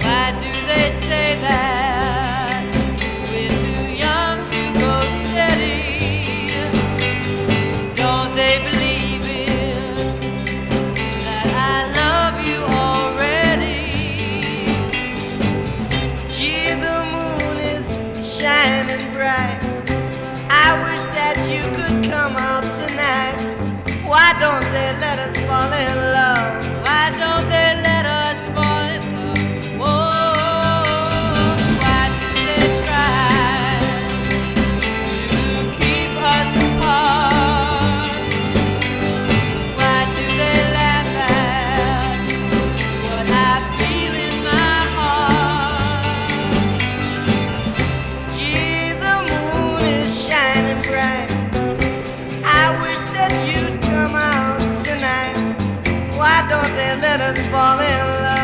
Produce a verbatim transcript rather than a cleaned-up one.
Why do they say that we're too young to go steady? Don't they believe in that I love you already? Gee, the moon is shining bright. I wish that you could come out tonight. Why don't they let us fall in love? Why don't they let us fall in love? Oh, why do they try to keep us apart? Why do they laugh at what I feel in my heart? Gee, the moon is shining bright. I wish that you'd come out tonight. Why don't they let us fall in love?